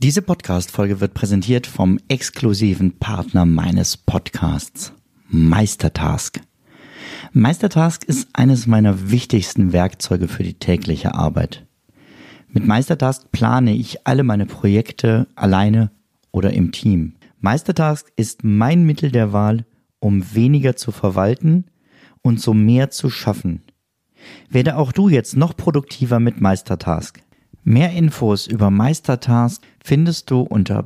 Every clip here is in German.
Diese Podcast-Folge wird präsentiert vom exklusiven Partner meines Podcasts, Meistertask. Meistertask ist eines meiner wichtigsten Werkzeuge für die tägliche Arbeit. Mit Meistertask plane ich alle meine Projekte alleine oder im Team. Meistertask ist mein Mittel der Wahl, um weniger zu verwalten und so mehr zu schaffen. Werde auch du jetzt noch produktiver mit Meistertask. Mehr Infos über Meistertask findest du unter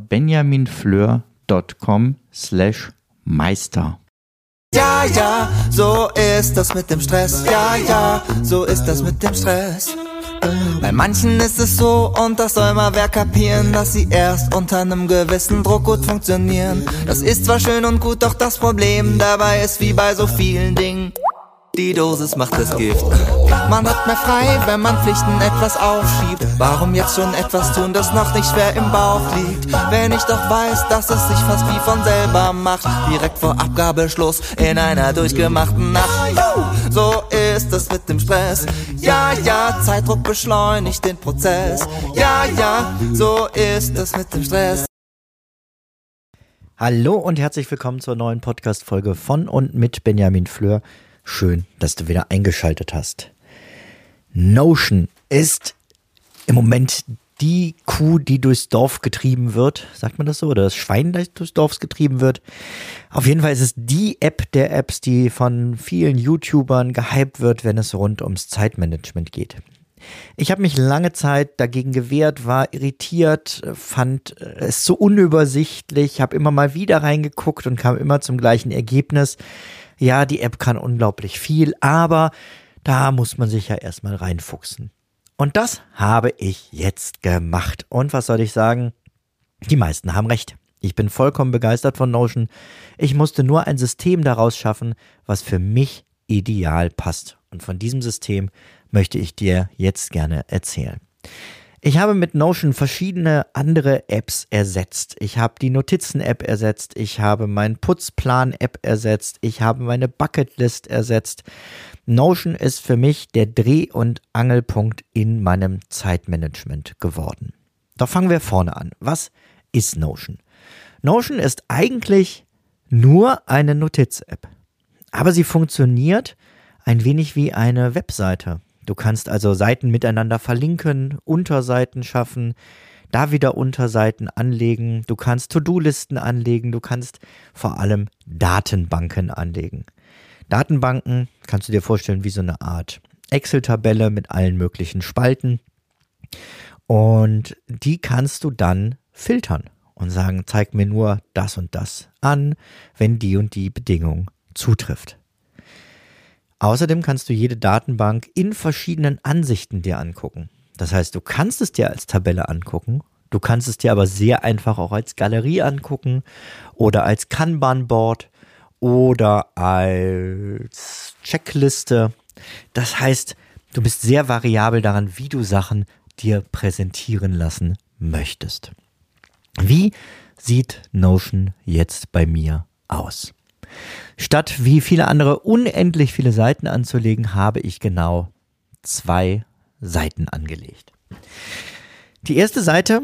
benjaminfleur.com/meister. Ja, ja, so ist das mit dem Stress. Ja, ja, so ist das mit dem Stress. Bei manchen ist es so, und das soll mal wer kapieren, dass sie erst unter einem gewissen Druck gut funktionieren. Das ist zwar schön und gut, doch das Problem dabei ist wie bei so vielen Dingen: die Dosis macht das Gift. Man hat mehr frei, wenn man Pflichten etwas aufschiebt. Warum jetzt schon etwas tun, das noch nicht schwer im Bauch liegt? Wenn ich doch weiß, dass es sich fast wie von selber macht. Direkt vor Abgabeschluss in einer durchgemachten Nacht. So ist es mit dem Stress. Ja, ja, Zeitdruck beschleunigt den Prozess. Ja, ja, so ist es mit dem Stress. Hallo und herzlich willkommen zur neuen Podcast-Folge von und mit Benjamin Fleur. Schön, dass du wieder eingeschaltet hast. Notion ist im Moment die Kuh, die durchs Dorf getrieben wird. Sagt man das so? Oder das Schwein, das durchs Dorf getrieben wird. Auf jeden Fall ist es die App der Apps, die von vielen YouTubern gehypt wird, wenn es rund ums Zeitmanagement geht. Ich habe mich lange Zeit dagegen gewehrt, war irritiert, fand es so unübersichtlich, habe immer mal wieder reingeguckt und kam immer zum gleichen Ergebnis. Ja, die App kann unglaublich viel, aber da muss man sich ja erstmal reinfuchsen. Und das habe ich jetzt gemacht. Und was soll ich sagen? Die meisten haben recht. Ich bin vollkommen begeistert von Notion. Ich musste nur ein System daraus schaffen, was für mich ideal passt. Und von diesem System möchte ich dir jetzt gerne erzählen. Ich habe mit Notion verschiedene andere Apps ersetzt. Ich habe die Notizen-App ersetzt, ich habe meinen Putzplan-App ersetzt, ich habe meine Bucketlist ersetzt. Notion ist für mich der Dreh- und Angelpunkt in meinem Zeitmanagement geworden. Doch fangen wir vorne an. Was ist Notion? Notion ist eigentlich nur eine Notiz-App. Aber sie funktioniert ein wenig wie eine Webseite. Du kannst also Seiten miteinander verlinken, Unterseiten schaffen, da wieder Unterseiten anlegen, du kannst To-Do-Listen anlegen, du kannst vor allem Datenbanken anlegen. Datenbanken kannst du dir vorstellen wie so eine Art Excel-Tabelle mit allen möglichen Spalten, und die kannst du dann filtern und sagen, zeig mir nur das und das an, wenn die und die Bedingung zutrifft. Außerdem kannst du jede Datenbank in verschiedenen Ansichten dir angucken. Das heißt, du kannst es dir als Tabelle angucken, du kannst es dir aber sehr einfach auch als Galerie angucken oder als Kanban-Board oder als Checkliste. Das heißt, du bist sehr variabel daran, wie du Sachen dir präsentieren lassen möchtest. Wie sieht Notion jetzt bei mir aus? Statt wie viele andere unendlich viele Seiten anzulegen, habe ich genau 2 Seiten angelegt. Die erste Seite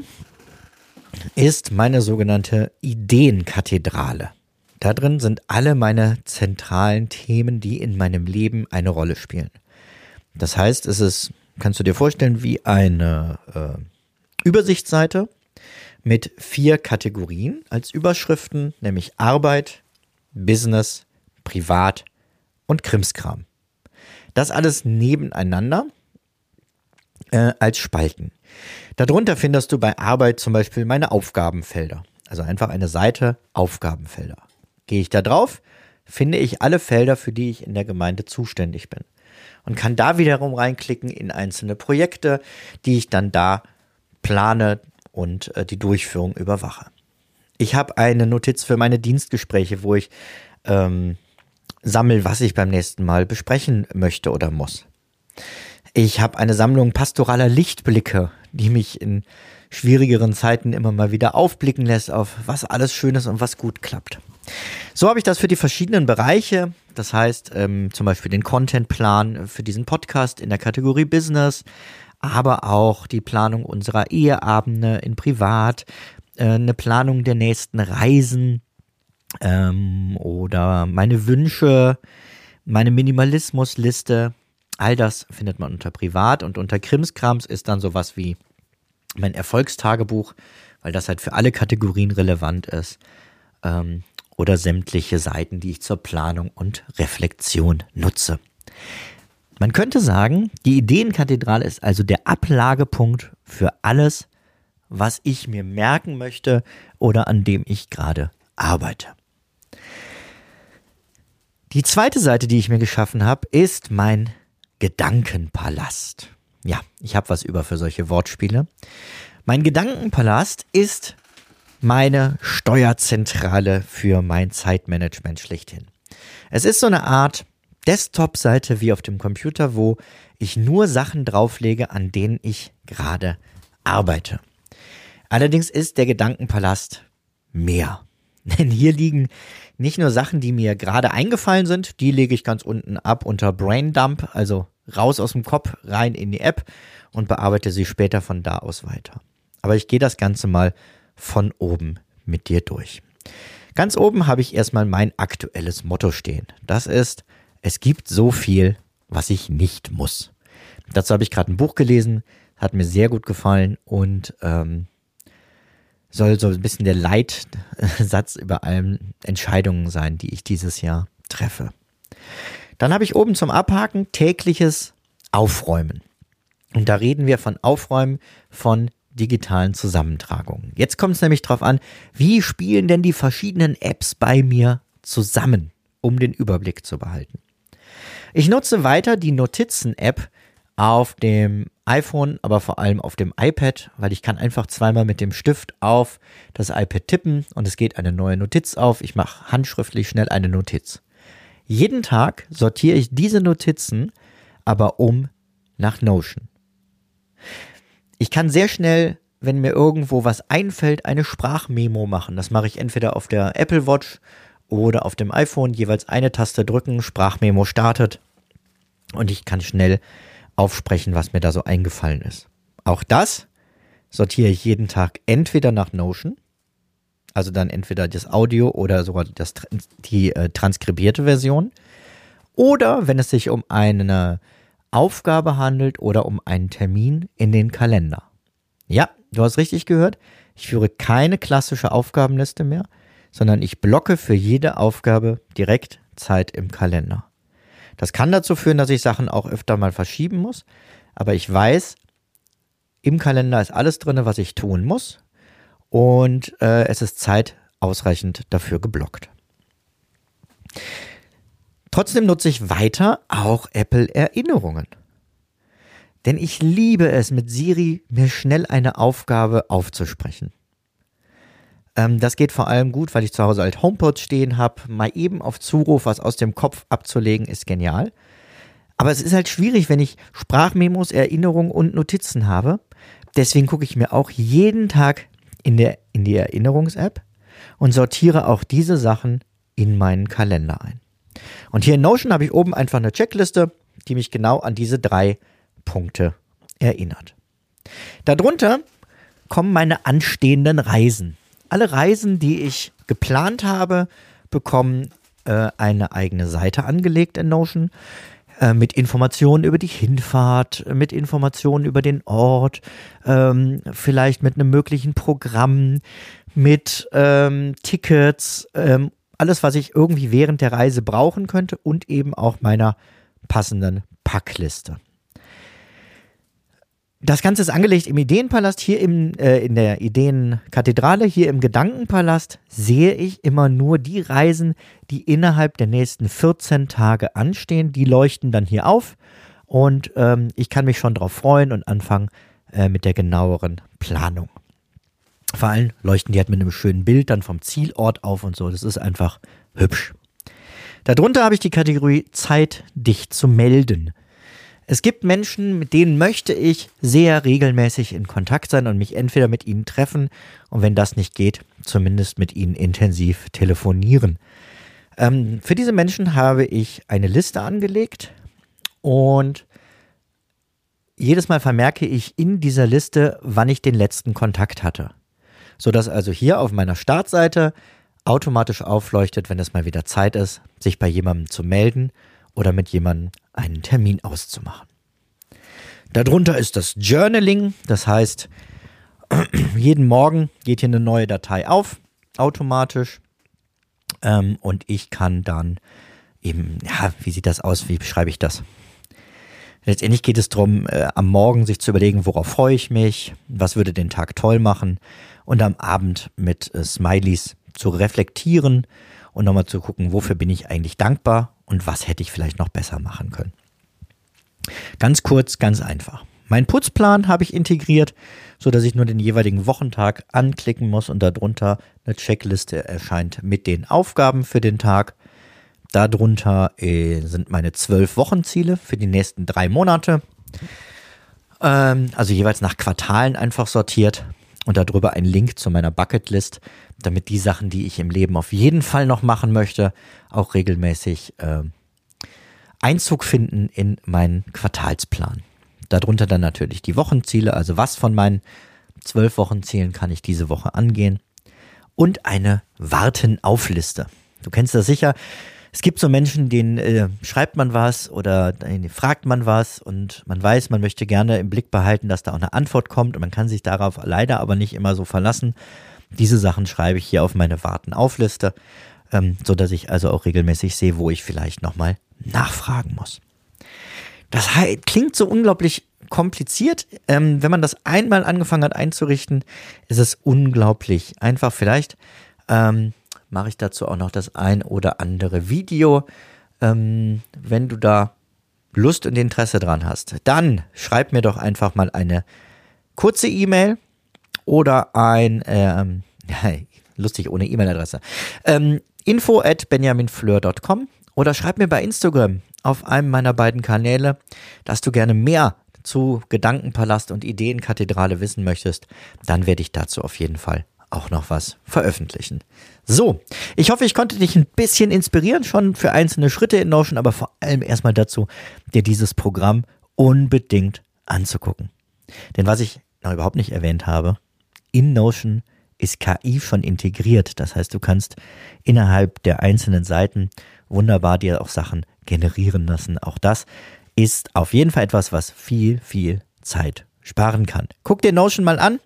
ist meine sogenannte Ideenkathedrale. Da drin sind alle meine zentralen Themen, die in meinem Leben eine Rolle spielen. Das heißt, es ist, kannst du dir vorstellen, wie eine Übersichtsseite mit 4 Kategorien als Überschriften, nämlich Arbeit, Business, Privat und Krimskram. Das alles nebeneinander als Spalten. Darunter findest du bei Arbeit zum Beispiel meine Aufgabenfelder. Also einfach eine Seite Aufgabenfelder. Gehe ich da drauf, finde ich alle Felder, für die ich in der Gemeinde zuständig bin. Und kann da wiederum reinklicken in einzelne Projekte, die ich dann da plane und die Durchführung überwache. Ich habe eine Notiz für meine Dienstgespräche, wo ich sammle, was ich beim nächsten Mal besprechen möchte oder muss. Ich habe eine Sammlung pastoraler Lichtblicke, die mich in schwierigeren Zeiten immer mal wieder aufblicken lässt auf was alles Schönes und was gut klappt. So habe ich das für die verschiedenen Bereiche, das heißt zum Beispiel den Contentplan für diesen Podcast in der Kategorie Business, aber auch die Planung unserer Eheabende in Privat, eine Planung der nächsten Reisen oder meine Wünsche, meine Minimalismusliste. All das findet man unter Privat, und unter Krimskrams ist dann sowas wie mein Erfolgstagebuch, weil das halt für alle Kategorien relevant ist, oder sämtliche Seiten, die ich zur Planung und Reflexion nutze. Man könnte sagen, die Ideenkathedrale ist also der Ablagepunkt für alles, was ich mir merken möchte oder an dem ich gerade arbeite. Die zweite Seite, die ich mir geschaffen habe, ist mein Gedankenpalast. Ja, ich habe was über für solche Wortspiele. Mein Gedankenpalast ist meine Steuerzentrale für mein Zeitmanagement schlechthin. Es ist so eine Art Desktop-Seite wie auf dem Computer, wo ich nur Sachen drauflege, an denen ich gerade arbeite. Allerdings ist der Gedankenpalast mehr. Denn hier liegen nicht nur Sachen, die mir gerade eingefallen sind, die lege ich ganz unten ab unter Braindump, also raus aus dem Kopf, rein in die App und bearbeite sie später von da aus weiter. Aber ich gehe das Ganze mal von oben mit dir durch. Ganz oben habe ich erstmal mein aktuelles Motto stehen. Das ist: Es gibt so viel, was ich nicht muss. Dazu habe ich gerade ein Buch gelesen, hat mir sehr gut gefallen und soll so ein bisschen der Leitsatz über allen Entscheidungen sein, die ich dieses Jahr treffe. Dann habe ich oben zum Abhaken tägliches Aufräumen. Und da reden wir von Aufräumen von digitalen Zusammentragungen. Jetzt kommt es nämlich drauf an, wie spielen denn die verschiedenen Apps bei mir zusammen, um den Überblick zu behalten. Ich nutze weiter die Notizen-App auf dem iPhone, aber vor allem auf dem iPad, weil ich kann einfach zweimal mit dem Stift auf das iPad tippen und es geht eine neue Notiz auf. Ich mache handschriftlich schnell eine Notiz. Jeden Tag sortiere ich diese Notizen aber nach Notion. Ich kann sehr schnell, wenn mir irgendwo was einfällt, eine Sprachmemo machen. Das mache ich entweder auf der Apple Watch oder auf dem iPhone, jeweils eine Taste drücken, Sprachmemo startet und ich kann schnell aufsprechen, was mir da so eingefallen ist. Auch das sortiere ich jeden Tag entweder nach Notion, also dann entweder das Audio oder sogar die transkribierte Version, oder wenn es sich um eine Aufgabe handelt oder um einen Termin in den Kalender. Ja, du hast richtig gehört, ich führe keine klassische Aufgabenliste mehr, sondern ich blocke für jede Aufgabe direkt Zeit im Kalender. Das kann dazu führen, dass ich Sachen auch öfter mal verschieben muss, aber ich weiß, im Kalender ist alles drin, was ich tun muss, und es ist Zeit ausreichend dafür geblockt. Trotzdem nutze ich weiter auch Apple-Erinnerungen. Denn ich liebe es, mit Siri mir schnell eine Aufgabe aufzusprechen. Das geht vor allem gut, weil ich zu Hause halt HomePod stehen habe. Mal eben auf Zuruf was aus dem Kopf abzulegen, ist genial. Aber es ist halt schwierig, wenn ich Sprachmemos, Erinnerungen und Notizen habe. Deswegen gucke ich mir auch jeden Tag in die Erinnerungs-App und sortiere auch diese Sachen in meinen Kalender ein. Und hier in Notion habe ich oben einfach eine Checkliste, die mich genau an diese 3 Punkte erinnert. Darunter kommen meine anstehenden Reisen. Alle Reisen, die ich geplant habe, bekommen eine eigene Seite angelegt in Notion, mit Informationen über die Hinfahrt, mit Informationen über den Ort, vielleicht mit einem möglichen Programm, mit Tickets, alles, was ich irgendwie während der Reise brauchen könnte, und eben auch meiner passenden Packliste. Das Ganze ist angelegt im Ideenpalast, hier in der Ideenkathedrale. Hier im Gedankenpalast sehe ich immer nur die Reisen, die innerhalb der nächsten 14 Tage anstehen. Die leuchten dann hier auf und ich kann mich schon drauf freuen und anfangen mit der genaueren Planung. Vor allem leuchten die halt mit einem schönen Bild dann vom Zielort auf und so. Das ist einfach hübsch. Darunter habe ich die Kategorie Zeit, dich zu melden. Es gibt Menschen, mit denen möchte ich sehr regelmäßig in Kontakt sein und mich entweder mit ihnen treffen und wenn das nicht geht, zumindest mit ihnen intensiv telefonieren. Für diese Menschen habe ich eine Liste angelegt und jedes Mal vermerke ich in dieser Liste, wann ich den letzten Kontakt hatte. Sodass also hier auf meiner Startseite automatisch aufleuchtet, wenn es mal wieder Zeit ist, sich bei jemandem zu melden oder mit jemandem einen Termin auszumachen. Darunter ist das Journaling, das heißt, jeden Morgen geht hier eine neue Datei auf, automatisch, und ich kann dann eben, ja, wie sieht das aus, wie beschreibe ich das? Letztendlich geht es darum, am Morgen sich zu überlegen, worauf freue ich mich, was würde den Tag toll machen und am Abend mit Smileys zu reflektieren und nochmal zu gucken, wofür bin ich eigentlich dankbar und was hätte ich vielleicht noch besser machen können. Ganz kurz, ganz einfach. Meinen Putzplan habe ich integriert, sodass ich nur den jeweiligen Wochentag anklicken muss und darunter eine Checkliste erscheint mit den Aufgaben für den Tag. Darunter sind meine 12 Wochenziele für die nächsten 3 Monate. Also jeweils nach Quartalen einfach sortiert und darüber ein Link zu meiner Bucketlist, damit die Sachen, die ich im Leben auf jeden Fall noch machen möchte, auch regelmäßig Einzug finden in meinen Quartalsplan. Darunter dann natürlich die Wochenziele, also was von meinen 12 Wochenzielen kann ich diese Woche angehen und eine Warten-auf-Liste. Du kennst das sicher. Es gibt so Menschen, denen schreibt man was oder denen fragt man was und man weiß, man möchte gerne im Blick behalten, dass da auch eine Antwort kommt und man kann sich darauf leider aber nicht immer so verlassen. Diese Sachen schreibe ich hier auf meine Warten-auf-Liste, sodass ich also auch regelmäßig sehe, wo ich vielleicht nochmal nachfragen muss. Das klingt so unglaublich kompliziert. Wenn man das einmal angefangen hat einzurichten, ist es unglaublich einfach. Vielleicht mache ich dazu auch noch das ein oder andere Video. Wenn du da Lust und Interesse dran hast, dann schreib mir doch einfach mal eine kurze E-Mail oder lustig ohne E-Mail-Adresse, info@benjaminfleur.com oder schreib mir bei Instagram auf einem meiner beiden Kanäle, dass du gerne mehr zu Gedankenpalast und Ideenkathedrale wissen möchtest, dann werde ich dazu auf jeden Fall auch noch was veröffentlichen. So, ich hoffe, ich konnte dich ein bisschen inspirieren, schon für einzelne Schritte in Notion, aber vor allem erstmal dazu, dir dieses Programm unbedingt anzugucken. Denn was ich noch überhaupt nicht erwähnt habe, in Notion ist KI schon integriert. Das heißt, du kannst innerhalb der einzelnen Seiten wunderbar dir auch Sachen generieren lassen. Auch das ist auf jeden Fall etwas, was viel, viel Zeit sparen kann. Guck dir Notion mal an.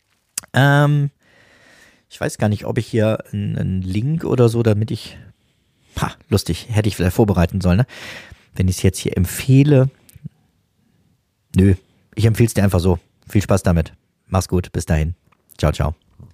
Ich weiß gar nicht, ob ich hier einen Link oder so, damit ich, lustig, hätte ich vielleicht vorbereiten sollen, ne? Wenn ich es jetzt hier empfehle. Nö, ich empfehle es dir einfach so. Viel Spaß damit. Mach's gut, bis dahin. Ciao, ciao.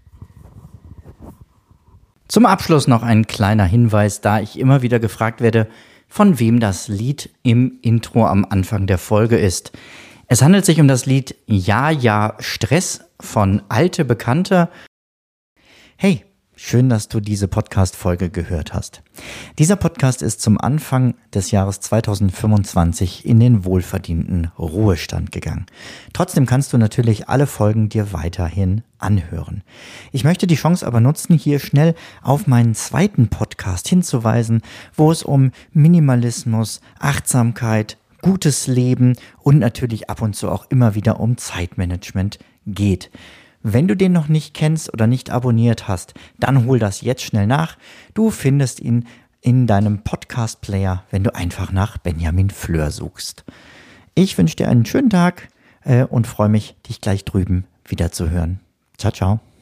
Zum Abschluss noch ein kleiner Hinweis, da ich immer wieder gefragt werde, von wem das Lied im Intro am Anfang der Folge ist. Es handelt sich um das Lied Ja, ja, Stress von Alte Bekannte. Hey, schön, dass du diese Podcast-Folge gehört hast. Dieser Podcast ist zum Anfang des Jahres 2025 in den wohlverdienten Ruhestand gegangen. Trotzdem kannst du natürlich alle Folgen dir weiterhin anhören. Ich möchte die Chance aber nutzen, hier schnell auf meinen zweiten Podcast hinzuweisen, wo es um Minimalismus, Achtsamkeit, gutes Leben und natürlich ab und zu auch immer wieder um Zeitmanagement geht. Wenn du den noch nicht kennst oder nicht abonniert hast, dann hol das jetzt schnell nach. Du findest ihn in deinem Podcast-Player, wenn du einfach nach Benjamin Fleur suchst. Ich wünsche dir einen schönen Tag und freue mich, dich gleich drüben wieder zu hören. Ciao, ciao.